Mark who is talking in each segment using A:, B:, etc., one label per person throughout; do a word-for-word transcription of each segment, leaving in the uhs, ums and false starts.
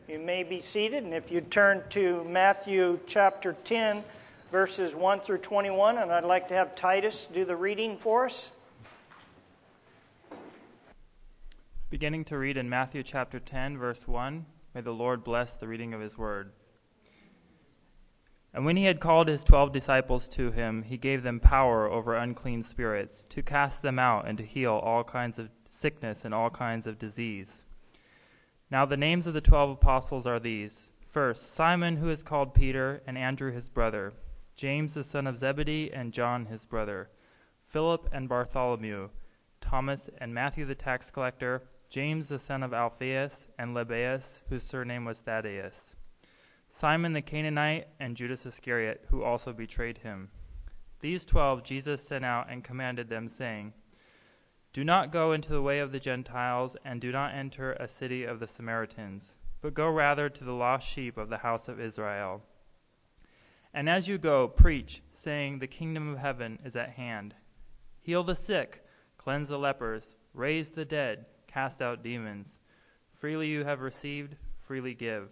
A: You may be seated, and if you turn to Matthew chapter ten, verses one through twenty-one, and I'd like to have Titus do the reading for us.
B: Beginning to read in Matthew chapter ten, verse one, may the Lord bless the reading of his word. And when he had called his twelve disciples to him, he gave them power over unclean spirits, to cast them out and to heal all kinds of sickness and all kinds of disease. Now the names of the twelve apostles are these. First, Simon, who is called Peter, and Andrew his brother, James the son of Zebedee, and John his brother, Philip and Bartholomew, Thomas and Matthew the tax collector, James the son of Alphaeus, and Lebbaeus, whose surname was Thaddeus, Simon the Canaanite, and Judas Iscariot, who also betrayed him. These twelve Jesus sent out and commanded them, saying, Do not go into the way of the Gentiles, and do not enter a city of the Samaritans, but go rather to the lost sheep of the house of Israel. And as you go, preach, saying, The kingdom of heaven is at hand. Heal the sick, cleanse the lepers, raise the dead, cast out demons. Freely you have received, freely give.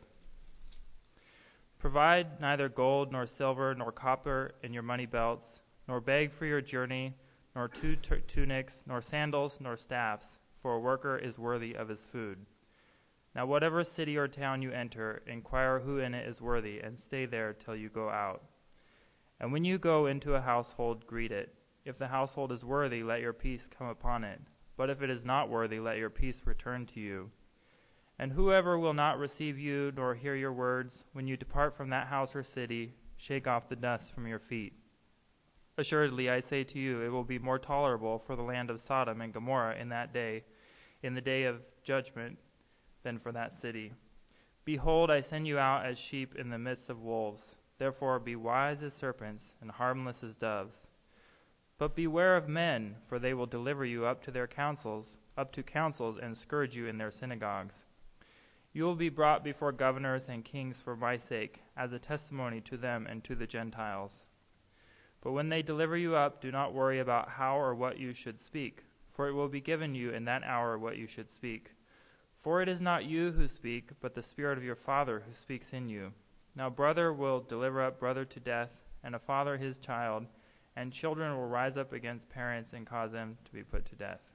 B: Provide neither gold nor silver nor copper in your money belts, nor beg for your journey, nor two t- tunics, nor sandals, nor staffs, for a worker is worthy of his food. Now whatever city or town you enter, inquire who in it is worthy, and stay there till you go out. And when you go into a household, greet it. If the household is worthy, let your peace come upon it. But if it is not worthy, let your peace return to you. And whoever will not receive you nor hear your words, when you depart from that house or city, shake off the dust from your feet. Assuredly, I say to you, it will be more tolerable for the land of Sodom and Gomorrah in that day, in the day of judgment, than for that city. Behold, I send you out as sheep in the midst of wolves. Therefore be wise as serpents and harmless as doves. But beware of men, for they will deliver you up to their councils, up to councils, and scourge you in their synagogues. You will be brought before governors and kings for my sake, as a testimony to them and to the Gentiles. But when they deliver you up, do not worry about how or what you should speak, for it will be given you in that hour what you should speak. For it is not you who speak, but the Spirit of your Father who speaks in you. Now brother will deliver up brother to death, and a father his child, and children will rise up against parents and cause them to be put to death.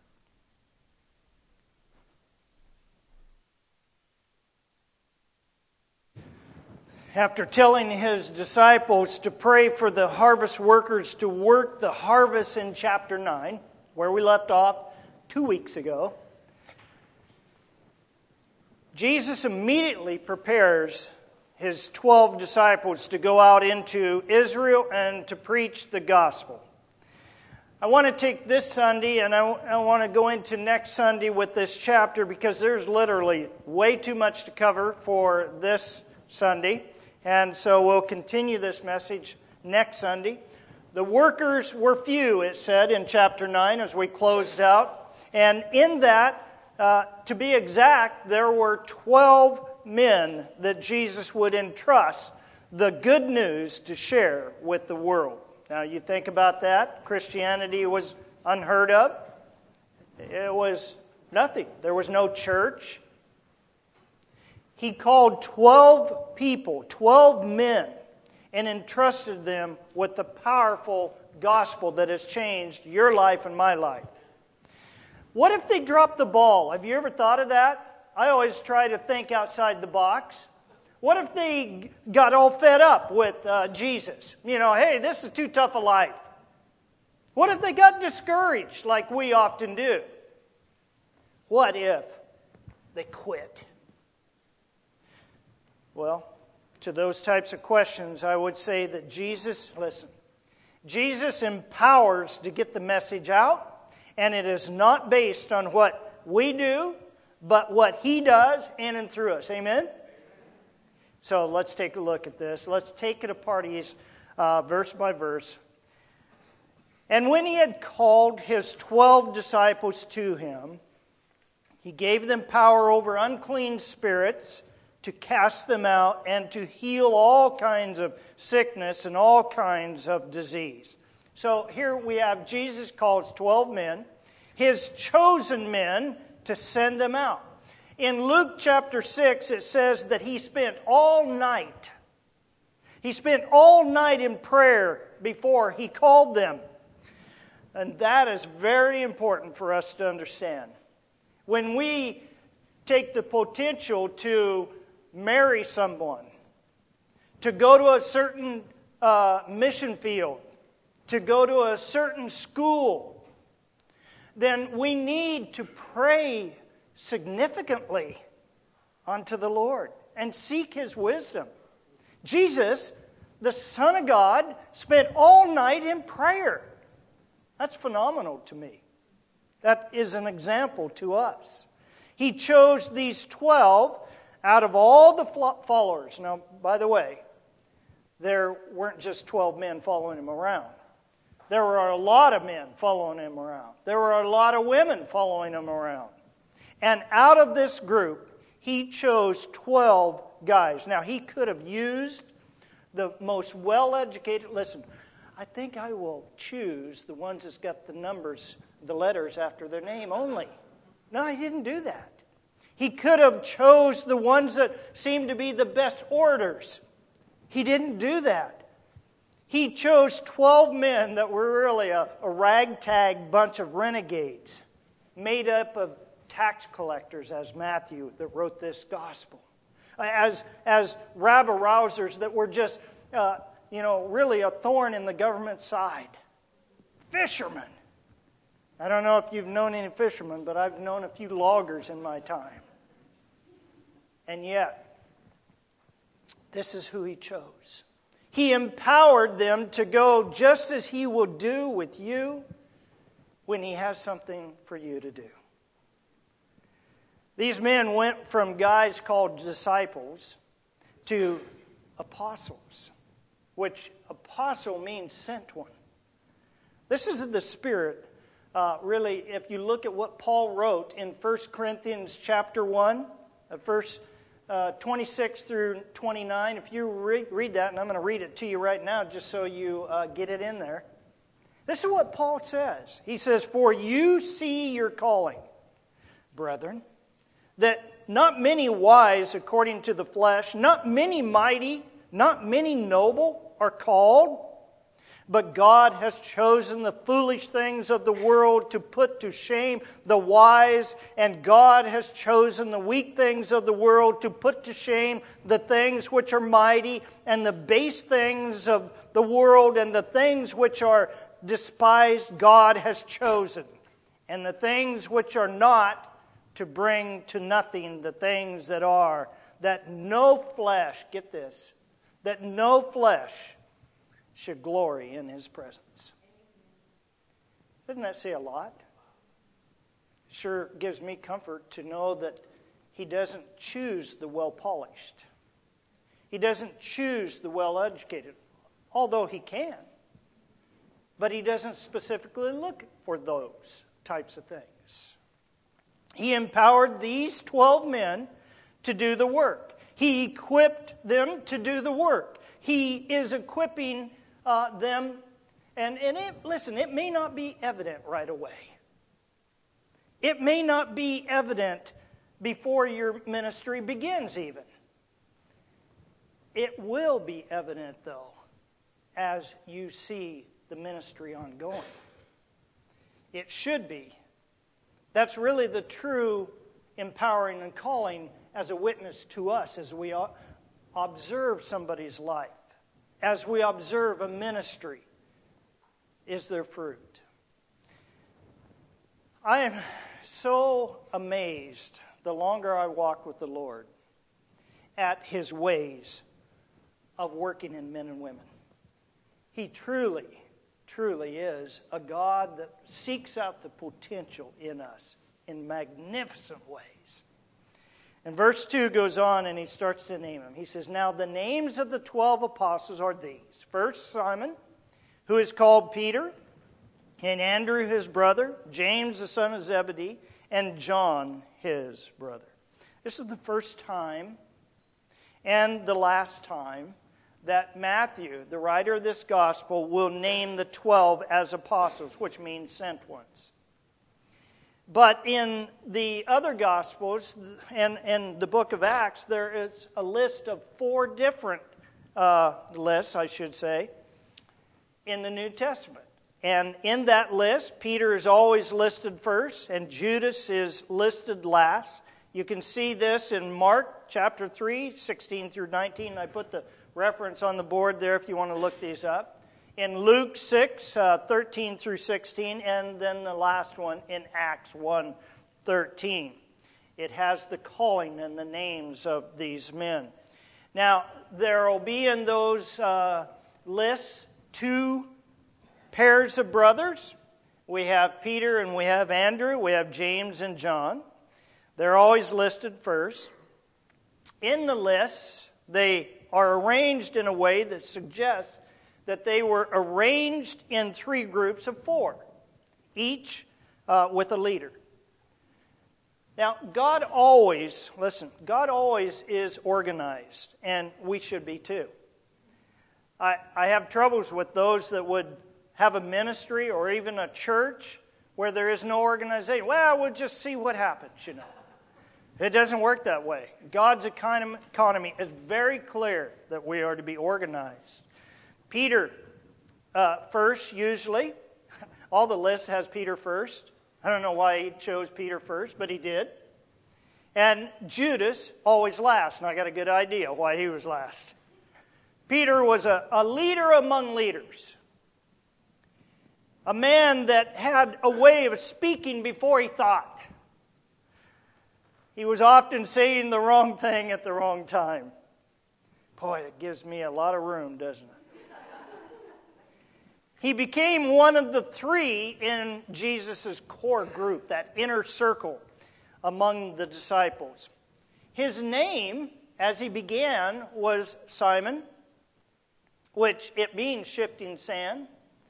A: After telling his disciples to pray for the harvest workers to work the harvest in chapter nine, where we left off two weeks ago, Jesus immediately prepares his twelve disciples to go out into Israel and to preach the gospel. I want to take this Sunday and I, I want to go into next Sunday with this chapter because there's literally way too much to cover for this Sunday. And so we'll continue this message next Sunday. The workers were few, it said in chapter nine as we closed out. And in that, uh, to be exact, there were twelve men that Jesus would entrust the good news to share with the world. Now you think about that. Christianity was unheard of. It was nothing. There was no church. He called twelve people, twelve men, and entrusted them with the powerful gospel that has changed your life and my life. What if they dropped the ball? Have you ever thought of that? I always try to think outside the box. What if they got all fed up with uh, Jesus? You know, hey, this is too tough a life. What if they got discouraged like we often do? What if they quit? Well, to those types of questions, I would say that Jesus, listen, Jesus empowers to get the message out, and it is not based on what we do, but what He does in and through us. Amen? So let's take a look at this. Let's take it apart uh, verse by verse. And when He had called His twelve disciples to Him, He gave them power over unclean spirits to cast them out and to heal all kinds of sickness and all kinds of disease. So here we have Jesus calls twelve men, His chosen men, to send them out. In Luke chapter six, it says that he spent all night. He spent all night in prayer before he called them. And that is very important for us to understand. When we take the potential to marry someone, to go to a certain uh, mission field, to go to a certain school, then we need to pray significantly unto the Lord and seek His wisdom. Jesus, the Son of God, spent all night in prayer. That's phenomenal to me. That is an example to us. He chose these twelve out of all the followers. Now, by the way, there weren't just twelve men following him around. There were a lot of men following him around. There were a lot of women following him around. And out of this group, he chose twelve guys. Now, he could have used the most well-educated. Listen, I think I will choose the ones that's got the numbers, the letters after their name only. No, he didn't do that. He could have chose the ones that seemed to be the best orators. He didn't do that. He chose twelve men that were really a, a ragtag bunch of renegades, made up of tax collectors, as Matthew that wrote this gospel, as, as rabble-rousers that were just, uh, you know, really a thorn in the government side. Fishermen. I don't know if you've known any fishermen, but I've known a few loggers in my time. And yet, this is who he chose. He empowered them to go just as he will do with you when he has something for you to do. These men went from guys called disciples to apostles, which apostle means sent one. This is the spirit, uh, really, if you look at what Paul wrote in First Corinthians chapter one, uh, verse uh, twenty-six through twenty-nine. If you re- read that, and I'm going to read it to you right now just so you uh, get it in there. This is what Paul says. He says, "For you see your calling, brethren, that not many wise according to the flesh, not many mighty, not many noble are called, but God has chosen the foolish things of the world to put to shame the wise, and God has chosen the weak things of the world to put to shame the things which are mighty, and the base things of the world and the things which are despised God has chosen, and the things which are not to bring to nothing the things that are, that no flesh," get this, "that no flesh should glory in his presence." Doesn't that say a lot? Sure gives me comfort to know that he doesn't choose the well-polished. He doesn't choose the well-educated, although he can. But he doesn't specifically look for those types of things. He empowered these twelve men to do the work. He equipped them to do the work. He is equipping uh, them. And, and it, listen, it may not be evident right away. It may not be evident before your ministry begins even. It will be evident, though, as you see the ministry ongoing. It should be. That's really the true empowering and calling as a witness to us as we observe somebody's life, as we observe a ministry. Is there fruit? I am so amazed, the longer I walk with the Lord, at His ways of working in men and women. He truly, truly is a God that seeks out the potential in us in magnificent ways. And verse two goes on and he starts to name them. He says, "Now the names of the twelve apostles are these. First, Simon, who is called Peter, and Andrew his brother, James the son of Zebedee, and John his brother." This is the first time and the last time that Matthew, the writer of this gospel, will name the twelve as apostles, which means sent ones. But in the other Gospels and, and the book of Acts, there is a list of four different uh, lists, I should say, in the New Testament. And in that list, Peter is always listed first, and Judas is listed last. You can see this in Mark chapter three, sixteen through nineteen. I put the reference on the board there if you want to look these up. In Luke six, uh, thirteen through sixteen, and then the last one in Acts one, thirteen. It has the calling and the names of these men. Now, there will be in those uh, lists two pairs of brothers. We have Peter and we have Andrew. We have James and John. They're always listed first. In the lists, they are arranged in a way that suggests that they were arranged in three groups of four, each uh, with a leader. Now, God always, listen, God always is organized, and we should be too. I, I have troubles with those that would have a ministry or even a church where there is no organization. Well, we'll just see what happens, you know. It doesn't work that way. God's economy is very clear that we are to be organized. Peter uh, first, usually. All the lists has Peter first. I don't know why he chose Peter first, but he did. And Judas always last, and I got a good idea why he was last. Peter was a, a leader among leaders. A man that had a way of speaking before he thought. He was often saying the wrong thing at the wrong time. Boy, it gives me a lot of room, doesn't it? He became one of the three in Jesus' core group, that inner circle among the disciples. His name, as he began, was Simon, which it means shifting sand.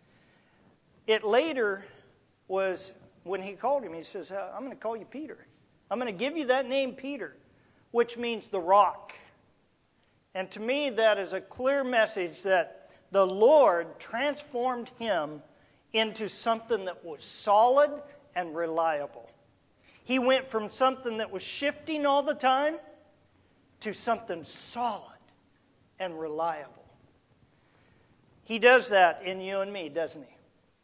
A: It later was, when he called him, he says, I'm going to call you Peter. I'm going to give you that name Peter, which means the rock. And to me, that is a clear message that the Lord transformed him into something that was solid and reliable. He went from something that was shifting all the time to something solid and reliable. He does that in you and me, doesn't he?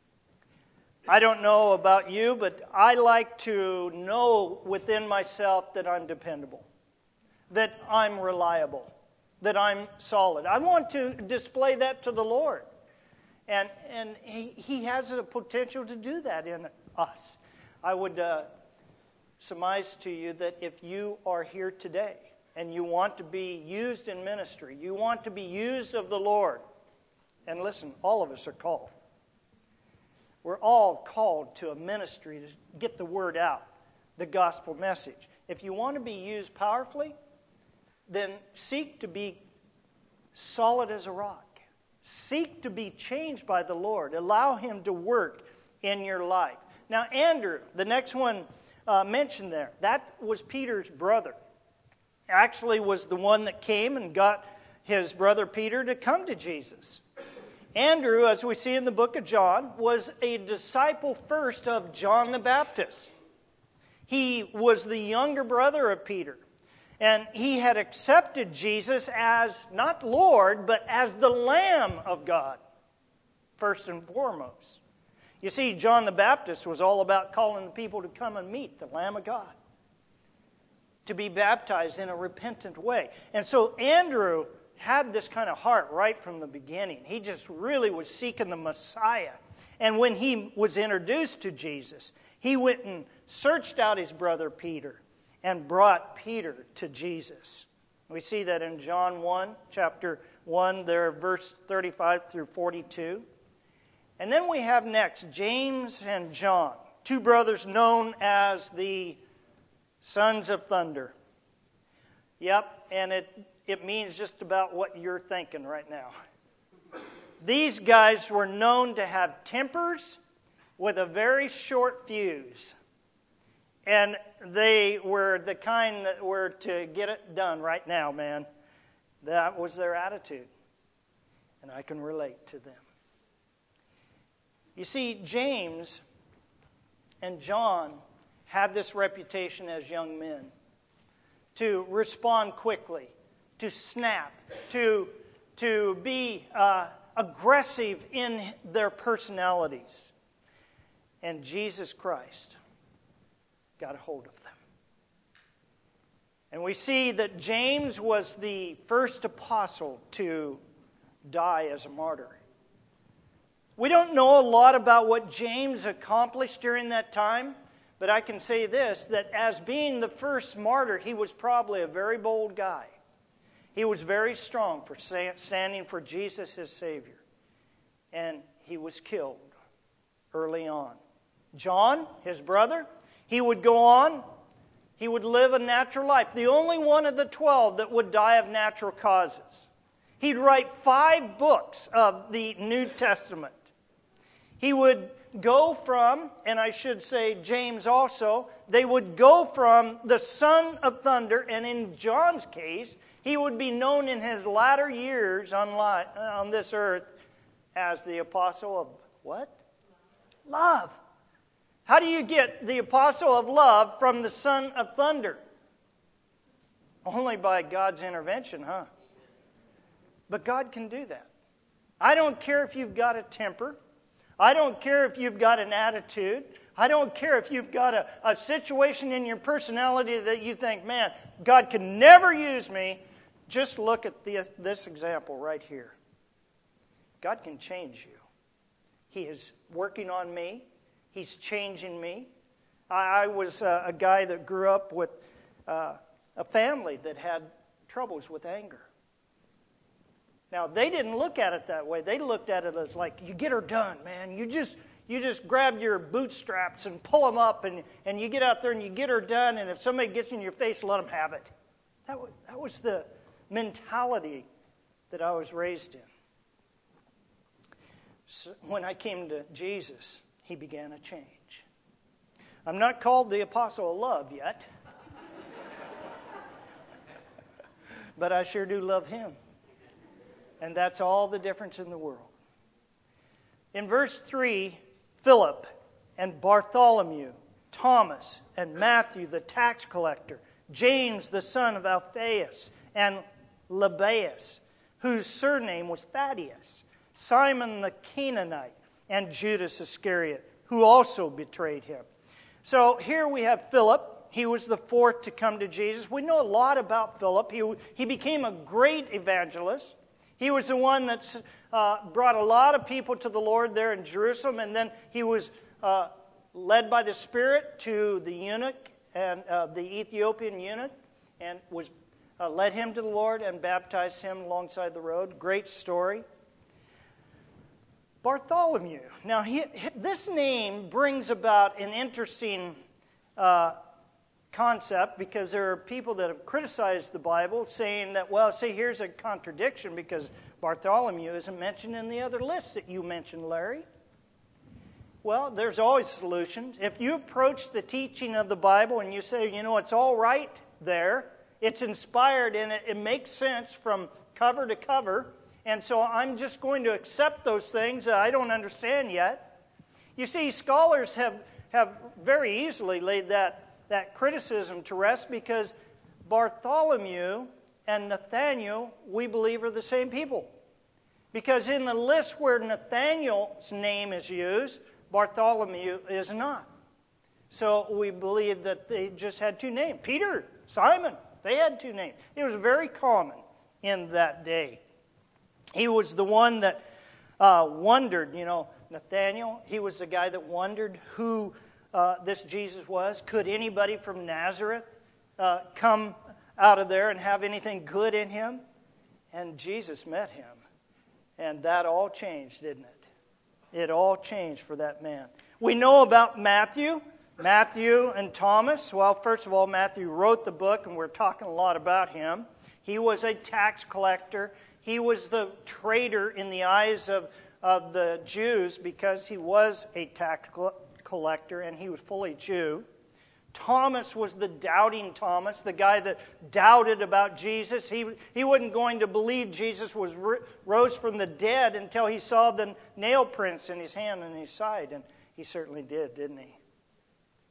A: I don't know about you, but I like to know within myself that I'm dependable, that I'm reliable, that I'm solid. I want to display that to the Lord. And and he, he has the potential to do that in us. I would uh, surmise to you that if you are here today and you want to be used in ministry, you want to be used of the Lord, and listen, all of us are called. We're all called to a ministry to get the word out, the gospel message. If you want to be used powerfully, then seek to be solid as a rock. Seek to be changed by the Lord. Allow Him to work in your life. Now, Andrew, the next one uh, mentioned there, that was Peter's brother. Actually was the one that came and got his brother Peter to come to Jesus. Andrew, as we see in the book of John, was a disciple first of John the Baptist. He was the younger brother of Peter. And he had accepted Jesus as not Lord, but as the Lamb of God, first and foremost. You see, John the Baptist was all about calling the people to come and meet the Lamb of God, to be baptized in a repentant way. And so Andrew had this kind of heart right from the beginning. He just really was seeking the Messiah. And when he was introduced to Jesus, he went and searched out his brother Peter and brought Peter to Jesus. We see that in John one, chapter one, there, verse thirty-five through forty-two. And then we have next James and John, two brothers known as the sons of thunder. Yep, and it, it means just about what you're thinking right now. These guys were known to have tempers with a very short fuse. And they were the kind that were to get it done right now, man. That was their attitude. And I can relate to them. You see, James and John had this reputation as young men, to respond quickly, to snap, to, to be uh, aggressive in their personalities. And Jesus Christ got a hold of them. And we see that James was the first apostle to die as a martyr. We don't know a lot about what James accomplished during that time, but I can say this, that as being the first martyr, he was probably a very bold guy. He was very strong for standing for Jesus, his Savior. And he was killed early on. John, his brother, he would go on. He would live a natural life. The only one of the twelve that would die of natural causes. He'd write five books of the New Testament. He would go from, and I should say James also, they would go from the son of thunder, and in John's case, he would be known in his latter years on, li- on this earth as the apostle of what? Love. How do you get the apostle of love from the son of thunder? Only by God's intervention, huh? But God can do that. I don't care if you've got a temper. I don't care if you've got an attitude. I don't care if you've got a, a situation in your personality that you think, man, God can never use me. Just look at this, this example right here. God can change you. He is working on me. He's changing me. I, I was uh, a guy that grew up with uh, a family that had troubles with anger. Now, they didn't look at it that way. They looked at it as like, you get her done, man. You just you just grab your bootstraps and pull them up, and, and you get out there and you get her done, and if somebody gets in your face, let them have it. That was, that was the mentality that I was raised in. So when I came to Jesus, he began a change. I'm not called the apostle of love yet, but I sure do love him. And that's all the difference in the world. In verse three, Philip and Bartholomew, Thomas and Matthew the tax collector, James the son of Alphaeus, and Lebbaeus, whose surname was Thaddeus, Simon the Canaanite, and Judas Iscariot, who also betrayed him. So here we have Philip. He was the fourth to come to Jesus. We know a lot about Philip. He, he became a great evangelist. He was the one that uh, brought a lot of people to the Lord there in Jerusalem, and then he was uh, led by the Spirit to the eunuch, and uh, the Ethiopian eunuch, and was uh, led him to the Lord and baptized him alongside the road. Great story. Bartholomew. Now, he, this name brings about an interesting uh, concept, because there are people that have criticized the Bible saying that, well, see, here's a contradiction because Bartholomew isn't mentioned in the other lists that you mentioned, Larry. Well, there's always solutions. If you approach the teaching of the Bible and you say, you know, it's all right there, it's inspired and it, it makes sense from cover to cover, and so I'm just going to accept those things that I don't understand yet. You see, scholars have, have very easily laid that that criticism to rest, because Bartholomew and Nathaniel, we believe, are the same people. Because in the list where Nathaniel's name is used, Bartholomew is not. So we believe that they just had two names. Peter, Simon, they had two names. It was very common in that day. He was the one that uh, wondered, you know, Nathaniel, he was the guy that wondered who Uh, this Jesus was. Could anybody from Nazareth uh, come out of there and have anything good in him? And Jesus met him. And that all changed, didn't it? It all changed for that man. We know about Matthew. Matthew and Thomas. Well, first of all, Matthew wrote the book, and we're talking a lot about him. He was a tax collector. He was the traitor in the eyes of, of the Jews, because he was a tax collector. collector, and he was fully Jew. Thomas was the doubting Thomas, the guy that doubted about Jesus. He, he wasn't going to believe Jesus was rose from the dead until he saw the nail prints in his hand and his side, and he certainly did, didn't he?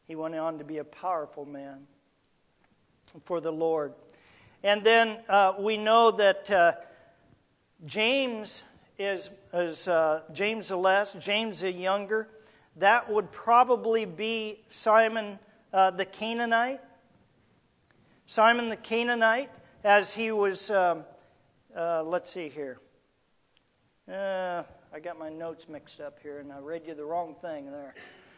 A: He went on to be a powerful man for the Lord. And then uh, we know that uh, James is, is uh, James the less, James the younger. That would probably be Simon uh, the Canaanite. Simon the Canaanite, as he was, um, uh, let's see here. Uh, I got my notes mixed up here, and I read you the wrong thing there.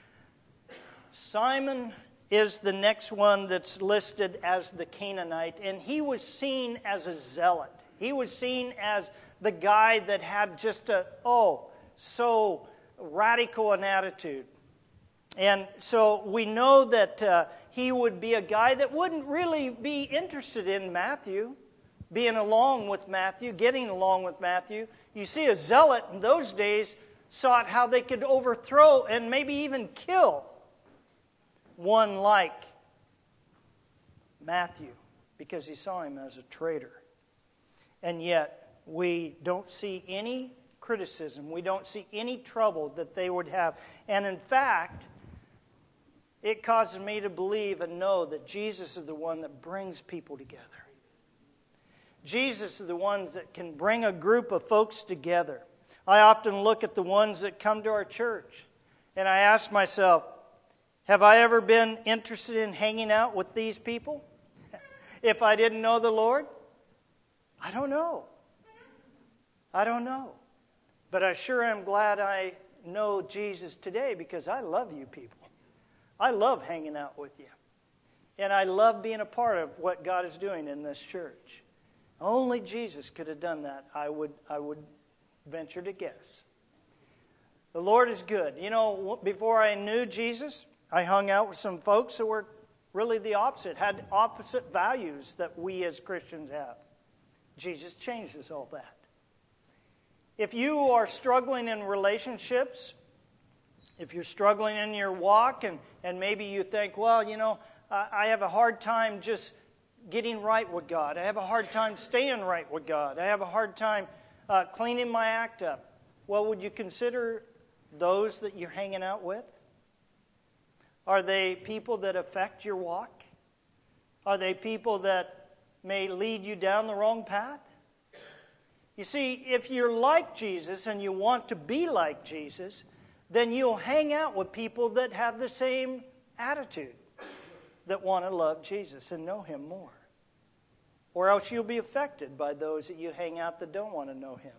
A: Simon is the next one that's listed as the Canaanite, and he was seen as a zealot. He was seen as the guy that had just a, oh, so radical an attitude. And so we know that uh, he would be a guy that wouldn't really be interested in Matthew, being along with Matthew, getting along with Matthew. You see, a zealot in those days sought how they could overthrow and maybe even kill one like Matthew, because he saw him as a traitor. And yet, we don't see any criticism. We don't see any trouble that they would have. And in fact, it causes me to believe and know that Jesus is the one that brings people together. Jesus is the ones that can bring a group of folks together. I often look at the ones that come to our church, and I ask myself, have I ever been interested in hanging out with these people? If I didn't know the Lord? I don't know. I don't know. But I sure am glad I know Jesus today, because I love you people. I love hanging out with you. And I love being a part of what God is doing in this church. Only Jesus could have done that, I would, I would venture to guess. The Lord is good. You know, before I knew Jesus, I hung out with some folks who were really the opposite, had opposite values that we as Christians have. Jesus changes all that. If you are struggling in relationships, if you're struggling in your walk, and, and maybe you think, well, you know, I, I have a hard time just getting right with God. I have a hard time staying right with God. I have a hard time uh, cleaning my act up. Well, would you consider those that you're hanging out with? Are they people that affect your walk? Are they people that may lead you down the wrong path? You see, if you're like Jesus and you want to be like Jesus, then you'll hang out with people that have the same attitude, that want to love Jesus and know Him more. Or else you'll be affected by those that you hang out that don't want to know Him.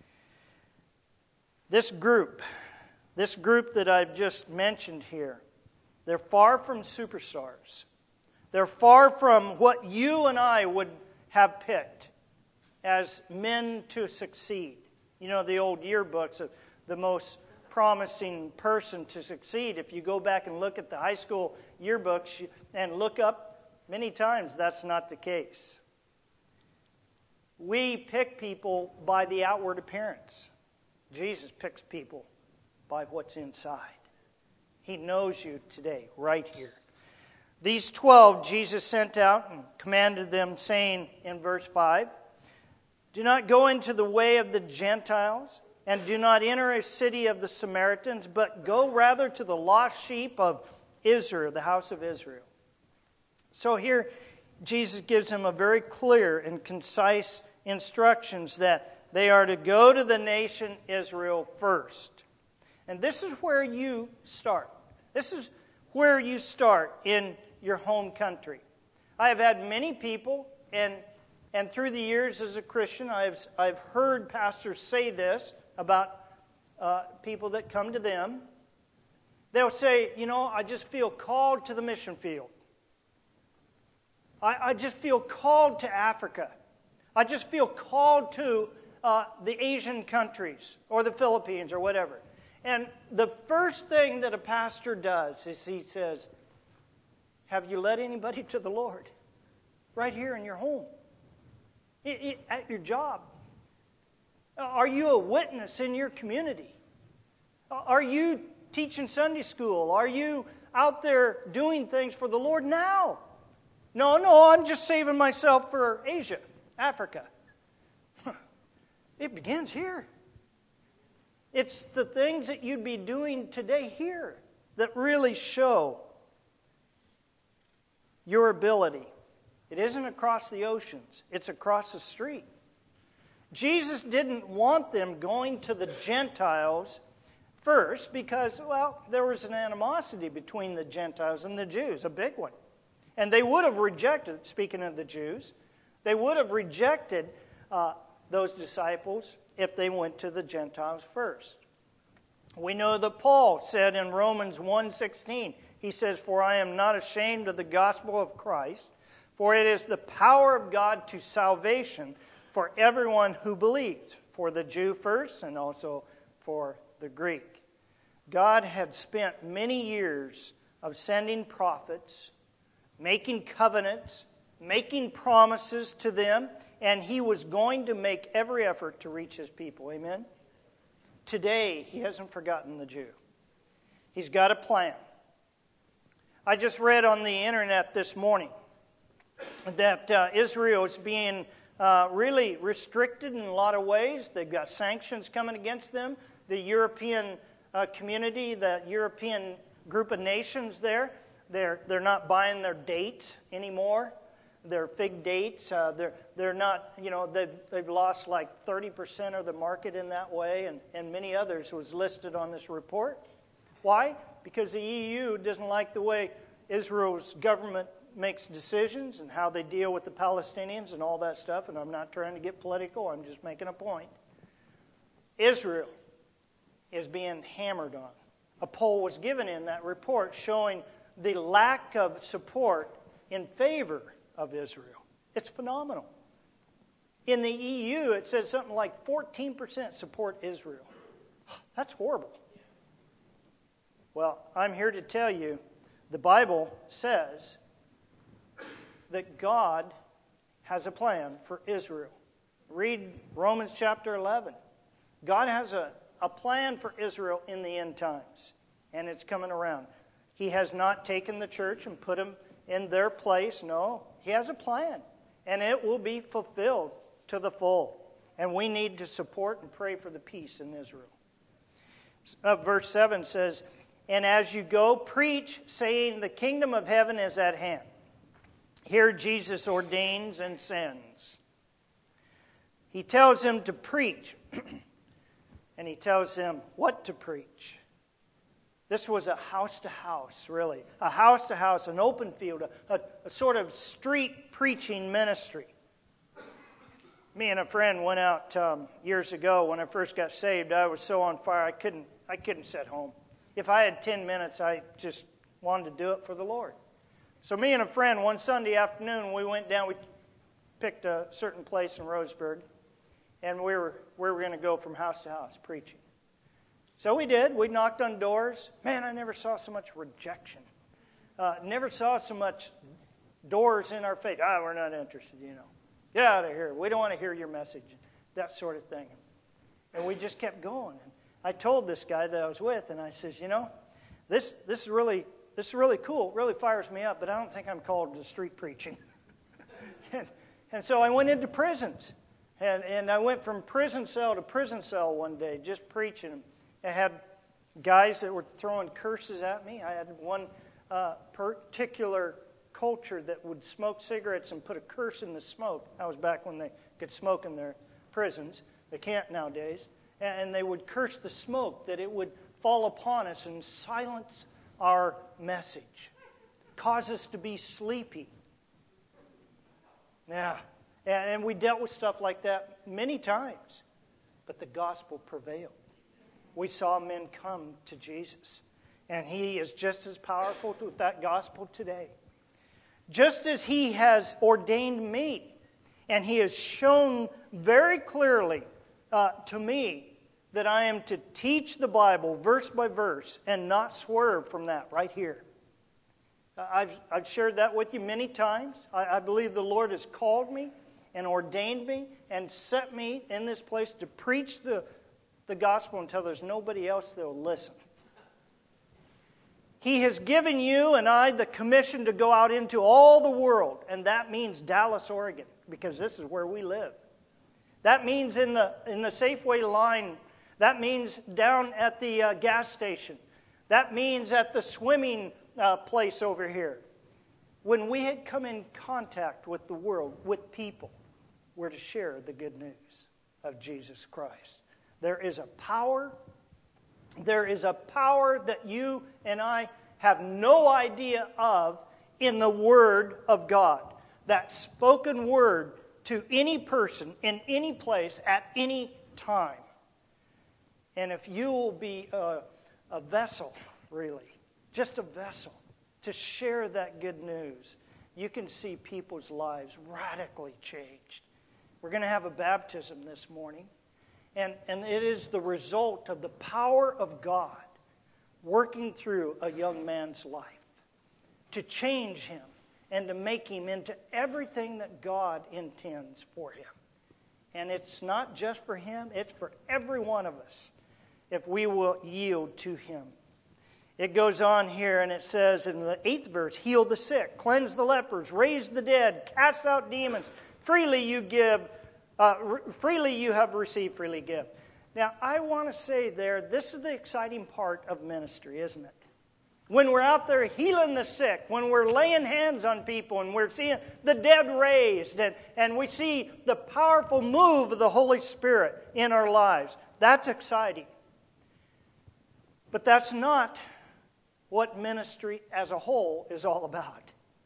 A: This group, this group that I've just mentioned here, they're far from superstars. They're far from what you and I would have picked as men to succeed. You know, the old yearbooks of the most promising person to succeed. If you go back and look at the high school yearbooks and look up, many times that's not the case. We pick people by the outward appearance. Jesus picks people by what's inside. He knows you today, right here. These twelve Jesus sent out and commanded them, saying in verse five, "Do not go into the way of the Gentiles, and do not enter a city of the Samaritans, but go rather to the lost sheep of Israel," the house of Israel. So here, Jesus gives them a very clear and concise instructions that they are to go to the nation Israel first. And this is where you start. This is where you start in your home country. I have had many people, and and through the years as a Christian, I've I've heard pastors say this about uh, people that come to them. They'll say, you know, I just feel called to the mission field. I, I just feel called to Africa. I just feel called to uh, the Asian countries or the Philippines or whatever. And the first thing that a pastor does is he says, have you led anybody to the Lord? Right here in your home. It, it, at your job. Are you a witness in your community? Are you teaching Sunday school? Are you out there doing things for the Lord now? No, no, I'm just saving myself for Asia, Africa. It begins here. It's the things that you'd be doing today here that really show your ability. It isn't across the oceans. It's across the street. Jesus didn't want them going to the Gentiles first because, well, there was an animosity between the Gentiles and the Jews, a big one. And they would have rejected, speaking of the Jews, they would have rejected uh, those disciples if they went to the Gentiles first. We know that Paul said in Romans one sixteen, he says, "For I am not ashamed of the gospel of Christ, for it is the power of God to salvation for everyone who believes, for the Jew first and also for the Greek." God had spent many years of sending prophets, making covenants, making promises to them, and He was going to make every effort to reach His people. Amen? Today, He hasn't forgotten the Jew. He's got a plan. I just read on the internet this morning that uh, Israel is being uh, really restricted in a lot of ways. They've got sanctions coming against them. The European uh, community, the European group of nations there, they're, they're not buying their dates anymore. Their fig dates, uh, they're, they're not, you know, they've, they've lost like thirty percent of the market in that way, and, and many others was listed on this report. Why? Because the E U doesn't like the way Israel's government makes decisions and how they deal with the Palestinians and all that stuff, and I'm not trying to get political, I'm just making a point. Israel is being hammered on. A poll was given in that report showing the lack of support in favor of Israel. It's phenomenal. In the E U, it said something like fourteen percent support Israel. That's horrible. Well, I'm here to tell you, the Bible says that God has a plan for Israel. Read Romans chapter eleven. God has a, a plan for Israel in the end times, and it's coming around. He has not taken the church and put them in their place. No, He has a plan, and it will be fulfilled to the full. And we need to support and pray for the peace in Israel. Uh, verse seven says, "And as you go, preach, saying, the kingdom of heaven is at hand." Here Jesus ordains and sends. He tells them to preach, and He tells them what to preach. This was a house-to-house, really. A house-to-house, an open field, a, a, a sort of street preaching ministry. Me and a friend went out um, years ago when I first got saved. I was so on fire, I couldn't, I couldn't sit home. If I had ten minutes, I just wanted to do it for the Lord. So me and a friend, one Sunday afternoon, we went down, we picked a certain place in Roseburg, and we were, we were going to go from house to house preaching. So we did. We knocked on doors. Man, I never saw so much rejection. Uh, never saw so much doors in our face. Ah, we're not interested, you know. Get out of here. We don't want to hear your message. That sort of thing. And we just kept going. And I told this guy that I was with, and I says, you know, this this is really this is really cool. It really fires me up, but I don't think I'm called to street preaching. and, and so I went into prisons. And, and I went from prison cell to prison cell one day, just preaching. I had guys that were throwing curses at me. I had one uh, particular culture that would smoke cigarettes and put a curse in the smoke. That was back when they could smoke in their prisons. They can't nowadays. And they would curse the smoke, that it would fall upon us and silence our message, cause us to be sleepy. Yeah, and we dealt with stuff like that many times, but the gospel prevailed. We saw men come to Jesus, and He is just as powerful with that gospel today. Just as He has ordained me, and He has shown very clearly uh, to me that I am to teach the Bible verse by verse and not swerve from that right here. I've, I've shared that with you many times. I, I believe the Lord has called me and ordained me and set me in this place to preach the the gospel until there's nobody else that will listen. He has given you and I the commission to go out into all the world, and that means Dallas, Oregon, because this is where we live. That means in the in the Safeway line. That means down at the uh, gas station. That means at the swimming uh, place over here. when we had come in contact with the world, with people, we're to share the good news of Jesus Christ. There is a power, there is a power that you and I have no idea of in the Word of God. That spoken word to any person, in any place, at any time. And if you will be a, a vessel, really, just a vessel, to share that good news, you can see people's lives radically changed. We're going to have a baptism this morning, and, and it is the result of the power of God working through a young man's life to change him and to make him into everything that God intends for him. And it's not just for him, it's for every one of us if we will yield to him. It goes on here and it says in the eighth verse, heal the sick, cleanse the lepers, raise the dead, cast out demons. Freely you give, uh, re- freely you have received, freely give. Now, I want to say there, this is the exciting part of ministry, isn't it? When we're out there healing the sick, when we're laying hands on people and we're seeing the dead raised and, and we see the powerful move of the Holy Spirit in our lives, that's exciting. But that's not what ministry as a whole is all about.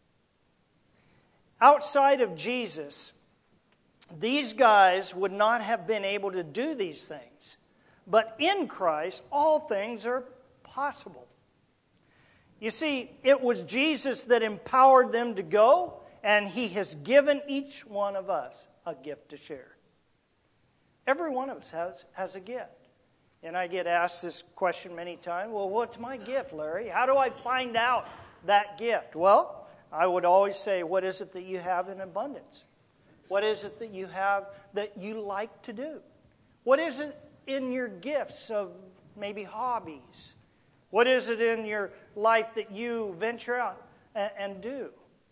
A: Outside of Jesus, these guys would not have been able to do these things. But in Christ, all things are possible. You see, it was Jesus that empowered them to go, and He has given each one of us a gift to share. Every one of us has, has a gift. And I get asked this question many times, well, what's my gift, Larry? How do I find out that gift? Well, I would always say, what is it that you have in abundance? What is it that you have that you like to do? What is it in your gifts of maybe hobbies? What is it in your life that you venture out and, and do?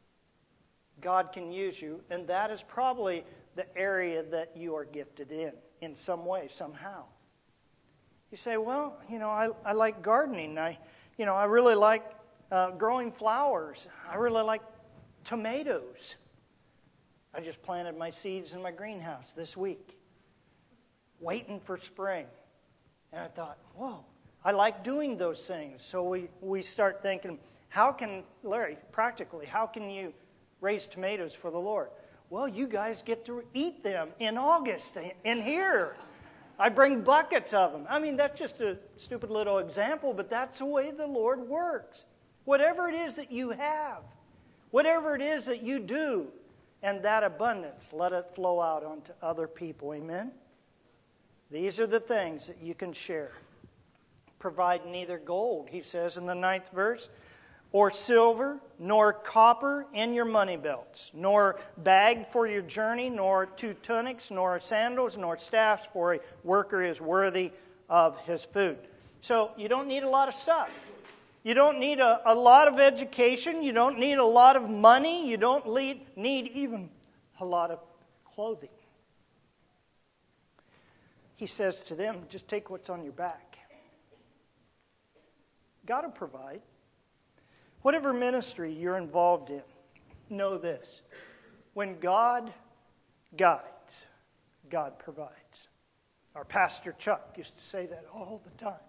A: God can use you, and that is probably the area that you are gifted in, in some way, somehow. You say, well, you know, I, I like gardening. I, you know, I really like uh, growing flowers. I really like tomatoes. I just planted my seeds in my greenhouse this week, waiting for spring. And I thought, whoa, I like doing those things. So we, we start thinking, how can, Larry, practically, how can you raise tomatoes for the Lord? Well, you guys get to eat them in August in here. I bring buckets of them. I mean, that's just a stupid little example, but that's the way the Lord works. Whatever it is that you have, whatever it is that you do, and that abundance, let it flow out onto other people. Amen? These are the things that you can share. Provide neither gold, he says in the ninth verse, or silver, nor copper in your money belts, nor bag for your journey, nor two tunics, nor sandals, nor staffs, for a worker is worthy of his food. So you don't need a lot of stuff. You don't need a, a lot of education. You don't need a lot of money. You don't need, need even a lot of clothing. He says to them, just take what's on your back. God will provide. Whatever ministry you're involved in, know this. When God guides, God provides. Our pastor Chuck used to say that all the time.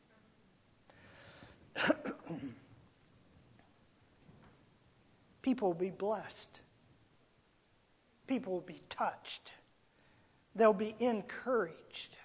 A: People will be blessed. People will be touched. They'll be encouraged.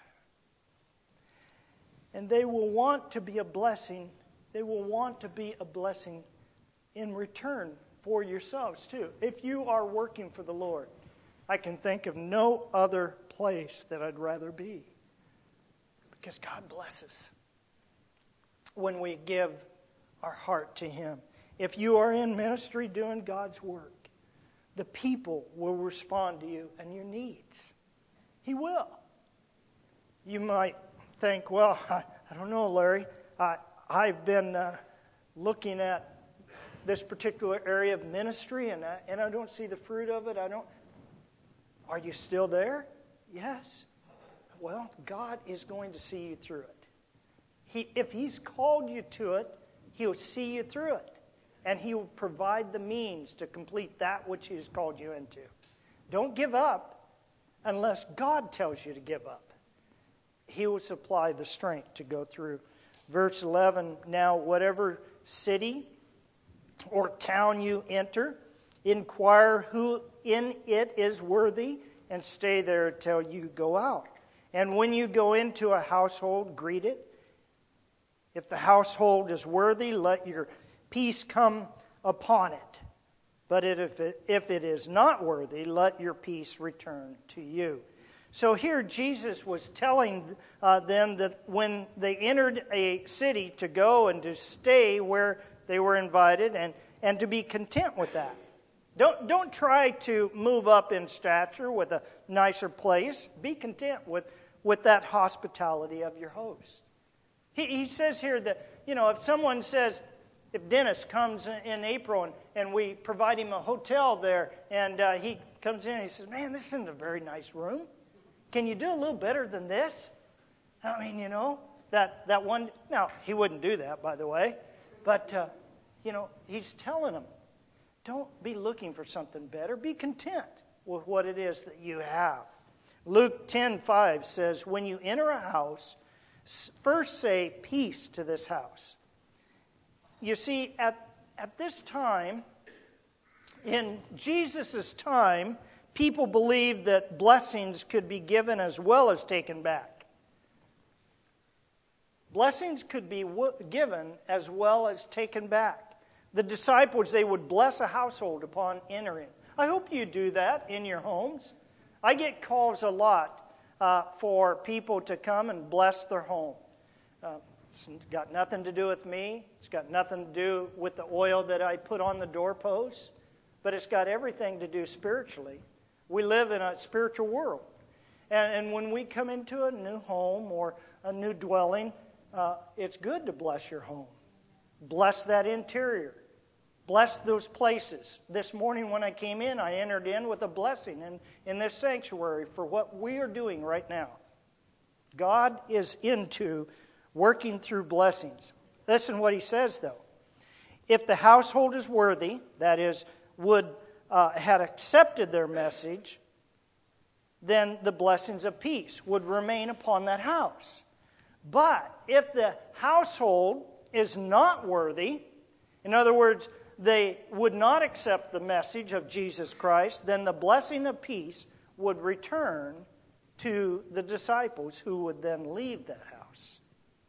A: And they will want to be a blessing. They will want to be a blessing in return for yourselves too. If you are working for the Lord, I can think of no other place that I'd rather be. Because God blesses when we give our heart to Him. If you are in ministry doing God's work, the people will respond to you and your needs. He will. You might think, well, I, I don't know, Larry. I, I've been uh, looking at this particular area of ministry, and I, and I don't see the fruit of it. I don't. Are you still there? Yes. Well, God is going to see you through it. He, if He's called you to it, He'll see you through it. and He will provide the means to complete that which He has called you into. Don't give up unless God tells you to give up. He will supply the strength to go through. Verse eleven, now whatever city or town you enter, inquire who in it is worthy, and stay there till you go out. And when you go into a household, greet it. If the household is worthy, let your peace come upon it. But if it, if it is not worthy, let your peace return to you. So here Jesus was telling uh, them that when they entered a city, to go and to stay where they were invited, and, and to be content with that. Don't, don't try to move up in stature with a nicer place. Be content with, with that hospitality of your host. He, he says here that, you know, if someone says, if Dennis comes in April and, and we provide him a hotel there, and uh, he comes in and he says, man, this isn't a very nice room. Can you do a little better than this? I mean, you know, that, that one, now, he wouldn't do that, by the way, but, uh, you know, he's telling them, don't be looking for something better. Be content with what it is that you have. Luke ten five says, when you enter a house, first say peace to this house. You see, at, at this time, in Jesus' time, people believed that blessings could be given as well as taken back. Blessings could be w- given as well as taken back. The disciples, they would bless a household upon entering. I hope you do that in your homes. I get calls a lot uh, for people to come and bless their home. Uh, it's got nothing to do with me. It's got nothing to do with the oil that I put on the doorposts. But it's got everything to do spiritually. We live in a spiritual world. And, and when we come into a new home or a new dwelling, uh, it's good to bless your home. Bless that interior. Bless those places. This morning when I came in, I entered in with a blessing in, in this sanctuary for what we are doing right now. God is into working through blessings. Listen what he says, though. If the household is worthy, that is, would uh, had accepted their message, then the blessings of peace would remain upon that house. But if the household is not worthy, in other words, they would not accept the message of Jesus Christ, then the blessing of peace would return to the disciples, who would then leave that house.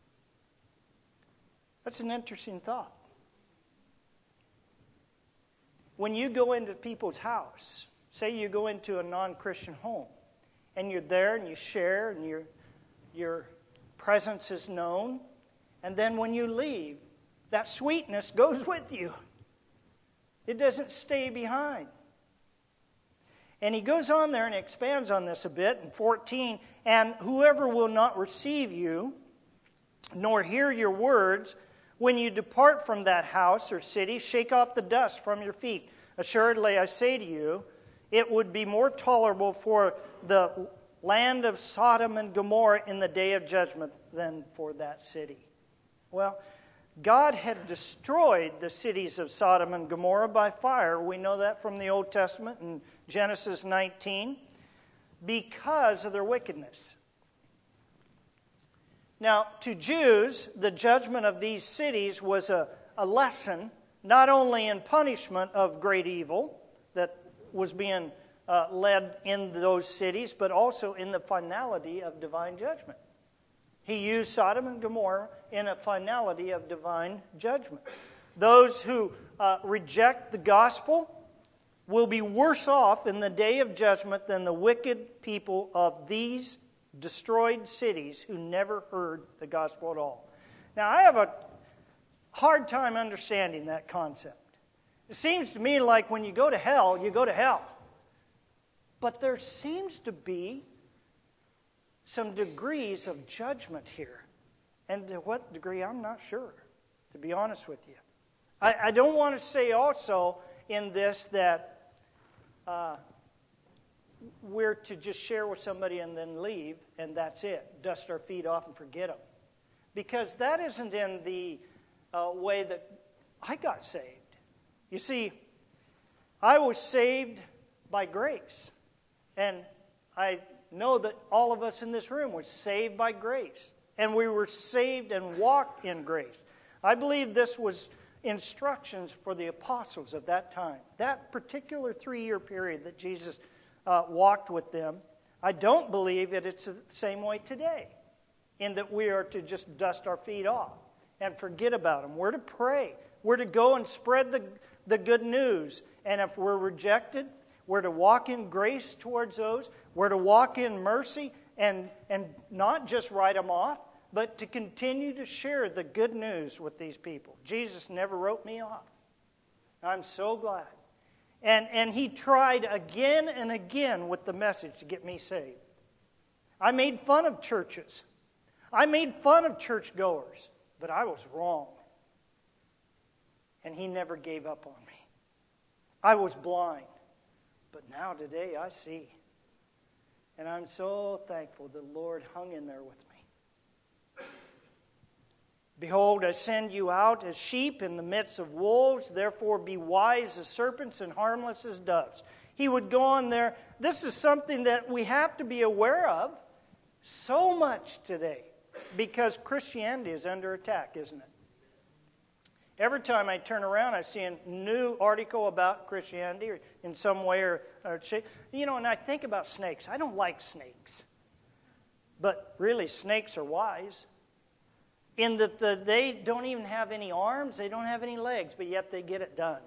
A: That's an interesting thought. When you go into people's house, say you go into a non-Christian home, and you're there and you share and your, your presence is known, and then when you leave, that sweetness goes with you. It doesn't stay behind. And he goes on there and expands on this a bit in fourteen. And whoever will not receive you, nor hear your words, when you depart from that house or city, shake off the dust from your feet. Assuredly, I say to you, it would be more tolerable for the land of Sodom and Gomorrah in the day of judgment than for that city. Well, God had destroyed the cities of Sodom and Gomorrah by fire. We know that from the Old Testament in Genesis nineteen, because of their wickedness. Now, to Jews, the judgment of these cities was a, a lesson, not only in punishment of great evil that was being uh, led in those cities, but also in the finality of divine judgment. He used Sodom and Gomorrah in a finality of divine judgment. Those who uh, reject the gospel will be worse off in the day of judgment than the wicked people of these destroyed cities who never heard the gospel at all. Now, I have a hard time understanding that concept. It seems to me like when you go to hell, you go to hell. But there seems to be some degrees of judgment here. And to what degree, I'm not sure, to be honest with you. I, I don't want to say also in this that uh, we're to just share with somebody and then leave, and that's it. Dust our feet off and forget them. Because that isn't in the uh, way that I got saved. You see, I was saved by grace. And I know that all of us in this room were saved by grace. And we were saved and walked in grace. I believe this was instructions for the apostles of that time. That particular three-year period that Jesus uh, walked with them, I don't believe that it's the same way today, in that we are to just dust our feet off and forget about them. We're to pray. We're to go and spread the, the good news. And if we're rejected, we're to walk in grace towards those. We're to walk in mercy and, and not just write them off, but to continue to share the good news with these people. Jesus never wrote me off. I'm so glad. And, and he tried again and again with the message to get me saved. I made fun of churches. I made fun of churchgoers, but I was wrong. And he never gave up on me. I was blind, but now today I see. And I'm so thankful the Lord hung in there with me. Behold, I send you out as sheep in the midst of wolves. Therefore be wise as serpents and harmless as doves. He would go on there. This is something that we have to be aware of so much today, because Christianity is under attack, isn't it? Every time I turn around, I see a new article about Christianity in some way or, or shape. You know, and I think about snakes. I don't like snakes. But really, snakes are wise. In that the, they don't even have any arms, they don't have any legs, but yet they get it done.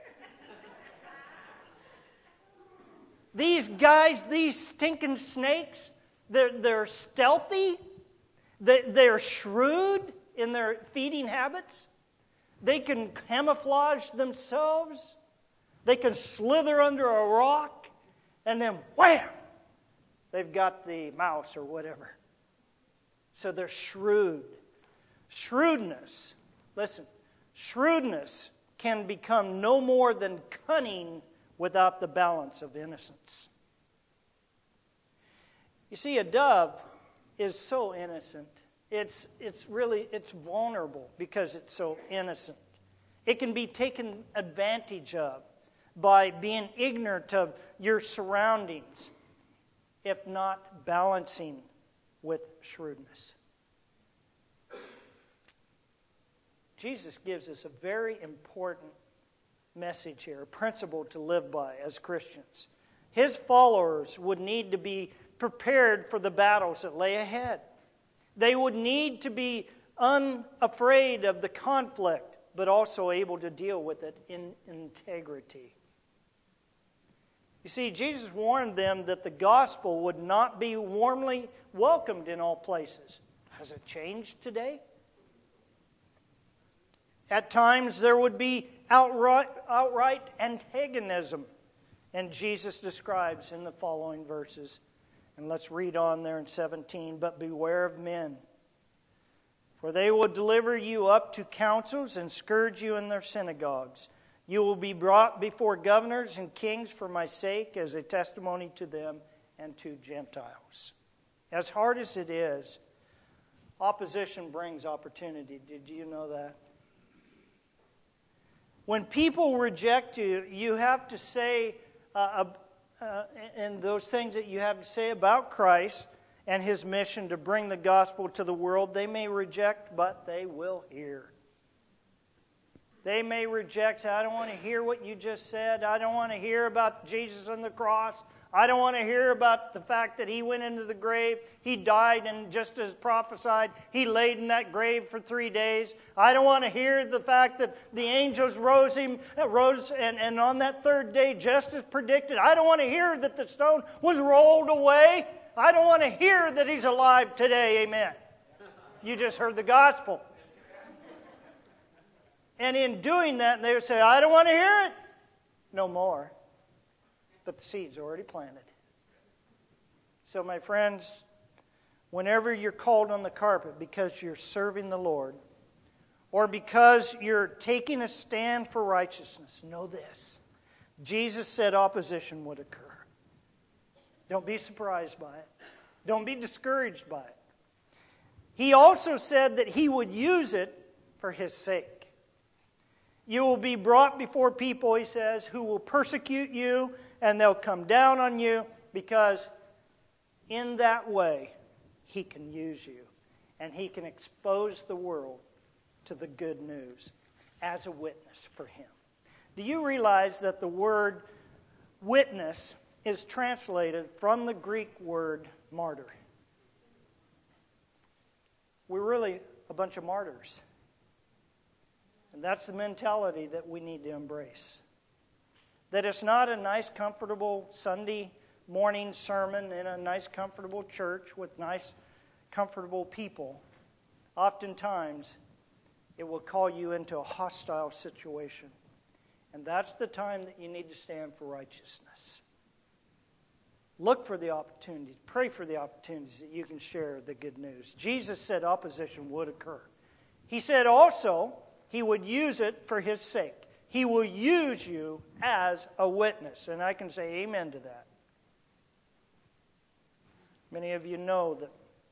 A: These guys, these stinking snakes, they're, they're stealthy, they, they're shrewd in their feeding habits. They can camouflage themselves. They can slither under a rock, and then wham! They've got the mouse or whatever. So they're shrewd. Shrewdness, listen, shrewdness can become no more than cunning without the balance of innocence. You see, a dove is so innocent. It's, it's really, it's vulnerable because it's so innocent. It can be taken advantage of by being ignorant of your surroundings, if not balancing with shrewdness. Jesus gives us a very important message here, a principle to live by as Christians. His followers would need to be prepared for the battles that lay ahead. They would need to be unafraid of the conflict, but also able to deal with it in integrity. You see, Jesus warned them that the gospel would not be warmly welcomed in all places. Has it changed today? At times there would be outright, outright antagonism. And Jesus describes in the following verses. And let's read on there in seventeen. But beware of men, for they will deliver you up to councils and scourge you in their synagogues. You will be brought before governors and kings for my sake as a testimony to them and to Gentiles. As hard as it is, opposition brings opportunity. Did you know that? When people reject you, you have to say, uh, uh, and those things that you have to say about Christ and His mission to bring the gospel to the world, they may reject, but they will hear. They may reject, say, I don't want to hear what you just said. I don't want to hear about Jesus on the cross. I don't want to hear about the fact that He went into the grave. He died, and just as prophesied, He laid in that grave for three days. I don't want to hear the fact that the angels rose Him, rose, and, and on that third day, just as predicted. I don't want to hear that the stone was rolled away. I don't want to hear that He's alive today. Amen. You just heard the gospel. And in doing that, they would say, I don't want to hear it. No more. But the seed's already planted. So, my friends, whenever you're called on the carpet because you're serving the Lord, or because you're taking a stand for righteousness, know this. Jesus said opposition would occur. Don't be surprised by it. Don't be discouraged by it. He also said that He would use it for His sake. You will be brought before people, he says, who will persecute you, and they'll come down on you, because in that way, he can use you, and he can expose the world to the good news as a witness for him. Do you realize that the word witness is translated from the Greek word martyr? We're really a bunch of martyrs. And that's the mentality that we need to embrace. That it's not a nice, comfortable Sunday morning sermon in a nice, comfortable church with nice, comfortable people. Oftentimes, it will call you into a hostile situation. And that's the time that you need to stand for righteousness. Look for the opportunities. Pray for the opportunities that you can share the good news. Jesus said opposition would occur. He said also he would use it for his sake. He will use you as a witness. And I can say amen to that. Many of you know that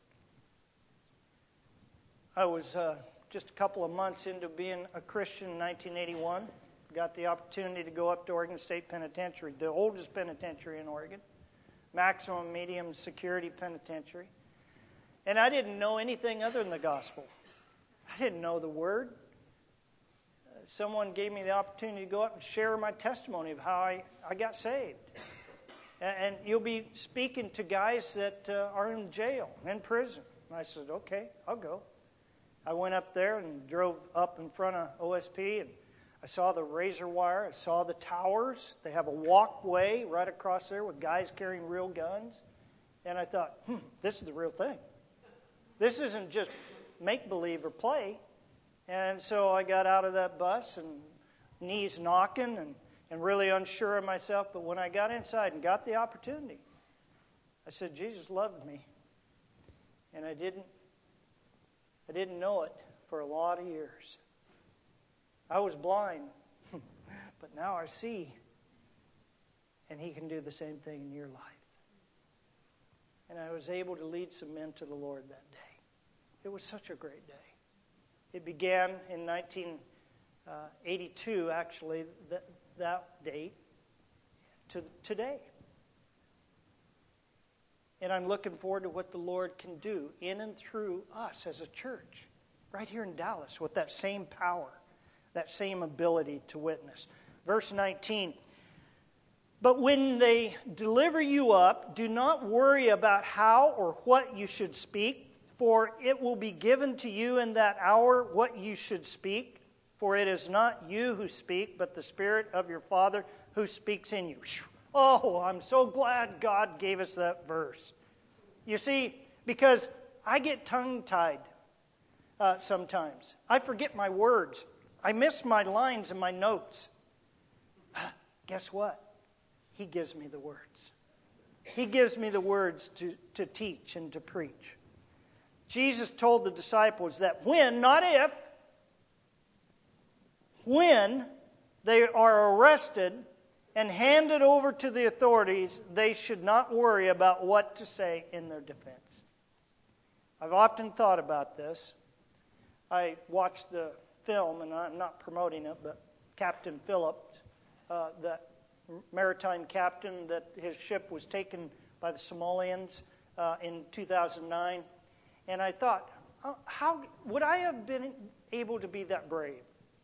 A: I was uh, just a couple of months into being a Christian in nineteen eighty-one. Got the opportunity to go up to Oregon State Penitentiary, the oldest penitentiary in Oregon, maximum medium security penitentiary. And I didn't know anything other than the gospel. I didn't know the word. Uh, someone gave me the opportunity to go up and share my testimony of how I, I got saved. And, and you'll be speaking to guys that uh, are in jail, in prison. And I said, okay, I'll go. I went up there and drove up in front of O S P, and I saw the razor wire. I saw the towers. They have a walkway right across there with guys carrying real guns. And I thought, hmm, this is the real thing. This isn't just make-believe or play. And so I got out of that bus and knees knocking and, and really unsure of myself. But when I got inside and got the opportunity, I said, Jesus loved me. And I didn't, I didn't know it for a lot of years. I was blind, but now I see. And he can do the same thing in your life. And I was able to lead some men to the Lord that day. It was such a great day. It began in nineteen eighty-two, actually, that, that date, to today. And I'm looking forward to what the Lord can do in and through us as a church, right here in Dallas, with that same power, that same ability to witness. Verse nineteen, but when they deliver you up, do not worry about how or what you should speak, for it will be given to you in that hour what you should speak. For it is not you who speak, but the Spirit of your Father who speaks in you. Oh, I'm so glad God gave us that verse. You see, because I get tongue-tied uh, sometimes. I forget my words. I miss my lines and my notes. Guess what? He gives me the words. He gives me the words to, to teach and to preach. Jesus told the disciples that when, not if, when they are arrested and handed over to the authorities, they should not worry about what to say in their defense. I've often thought about this. I watched the film, and I'm not promoting it, but Captain Phillips, uh, that maritime captain, that his ship was taken by the Somalians uh, in two thousand nine. And I thought, how, how would I have been able to be that brave?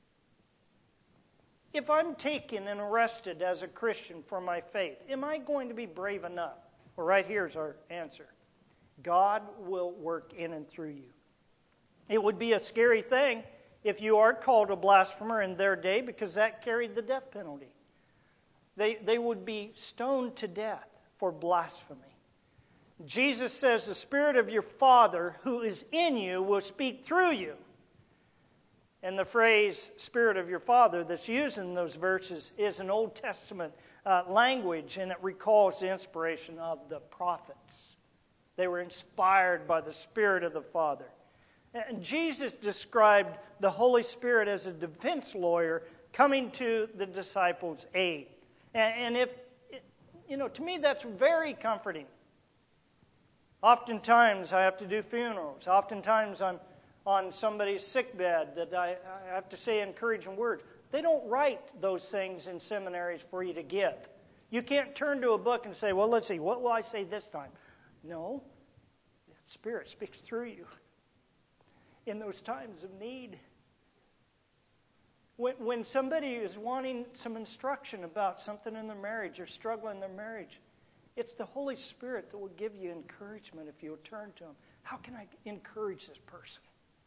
A: If I'm taken and arrested as a Christian for my faith, am I going to be brave enough? Well, right here's our answer. God will work in and through you. It would be a scary thing if you are called a blasphemer in their day, because that carried the death penalty. They, they would be stoned to death for blasphemy. Jesus says the Spirit of your Father who is in you will speak through you. And the phrase, Spirit of your Father, that's used in those verses is an Old Testament uh, language, and it recalls the inspiration of the prophets. They were inspired by the Spirit of the Father. And Jesus described the Holy Spirit as a defense lawyer coming to the disciples' aid. And, and if, you know, to me that's very comforting. Oftentimes I have to do funerals. Oftentimes I'm on somebody's sick bed that I, I have to say encouraging words. They don't write those things in seminaries for you to give. You can't turn to a book and say, well, let's see, what will I say this time? No. The Spirit speaks through you in those times of need. When, when somebody is wanting some instruction about something in their marriage or struggling in their marriage, it's the Holy Spirit that will give you encouragement if you'll turn to Him. How can I encourage this person?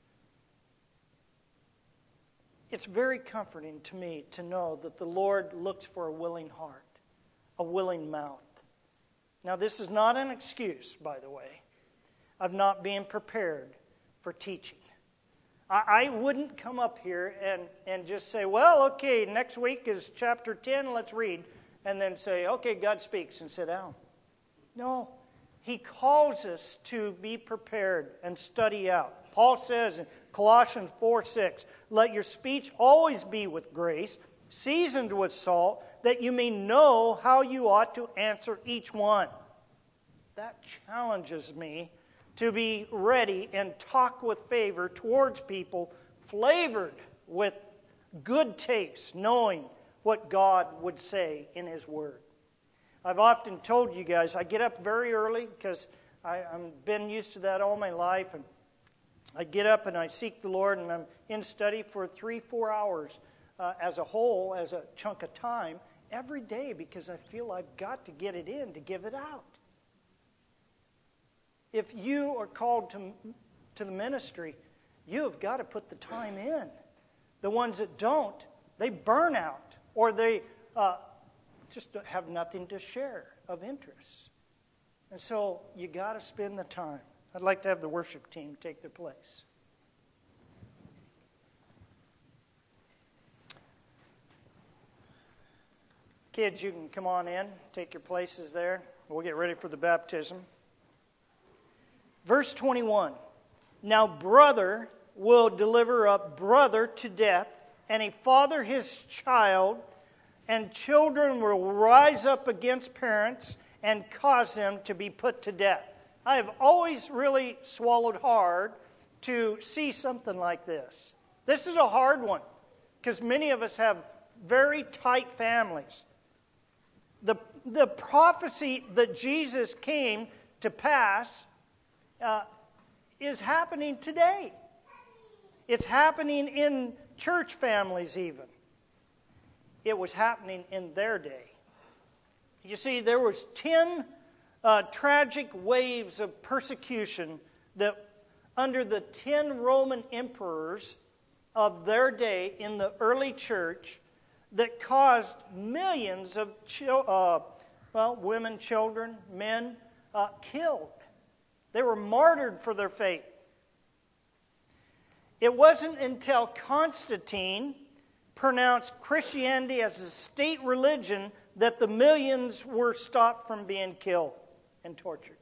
A: It's very comforting to me to know that the Lord looks for a willing heart, a willing mouth. Now, this is not an excuse, by the way, of not being prepared for teaching. I, I wouldn't come up here and, and just say, well, okay, next week is chapter ten, let's read, and then say, okay, God speaks, and sit down. No, He calls us to be prepared and study out. Paul says in Colossians four six, let your speech always be with grace, seasoned with salt, that you may know how you ought to answer each one. That challenges me to be ready and talk with favor towards people, flavored with good taste, knowing what God would say in His Word. I've often told you guys, I get up very early because I've been used to that all my life, and I get up and I seek the Lord, and I'm in study for three, four hours uh, as a whole, as a chunk of time, every day, because I feel I've got to get it in to give it out. If you are called to, to the ministry, you have got to put the time in. The ones that don't, they burn out, or they uh, just have nothing to share of interest. And so you got to spend the time. I'd like to have the worship team take their place. Kids, you can come on in, take your places there. We'll get ready for the baptism. Verse twenty-one. Now brother will deliver up brother to death, and a father his child, and children will rise up against parents and cause them to be put to death. I have always really swallowed hard to see something like this. This is a hard one because many of us have very tight families. The, the prophecy that Jesus came to pass uh, is happening today. It's happening in church families even. It was happening in their day. You see, there was ten Uh, tragic waves of persecution that under the ten Roman emperors of their day in the early church that caused millions of chil- uh, well, women, children, men uh, killed. They were martyred for their faith. It wasn't until Constantine pronounced Christianity as a state religion that the millions were stopped from being killed and tortured.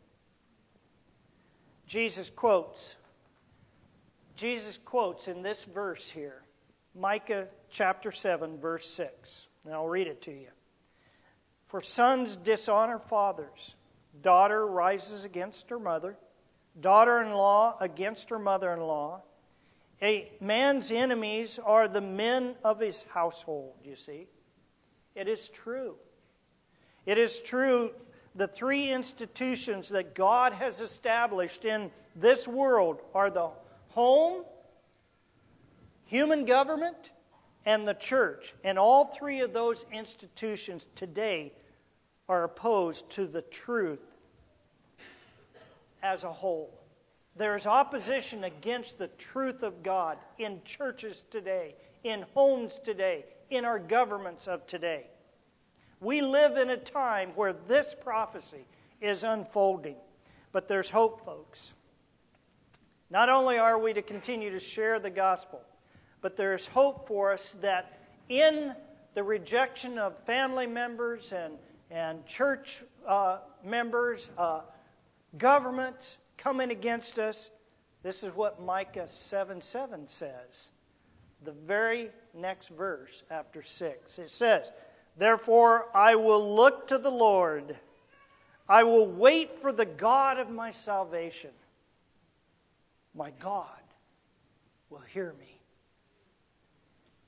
A: Jesus quotes, Jesus quotes in this verse here, Micah chapter seven, verse six. And I'll read it to you. For sons dishonor fathers, daughter rises against her mother, daughter-in-law against her mother-in-law. A man's enemies are the men of his household, you see. It is true. It is true. The three institutions that God has established in this world are the home, human government, and the church. And all three of those institutions today are opposed to the truth as a whole. There is opposition against the truth of God in churches today, in homes today, in our governments of today. We live in a time where this prophecy is unfolding. But there's hope, folks. Not only are we to continue to share the gospel, but there's hope for us that in the rejection of family members and, and church uh, members, uh, governments coming against us, this is what Micah seven seven says. The very next verse after six. It says, therefore, I will look to the Lord. I will wait for the God of my salvation. My God will hear me.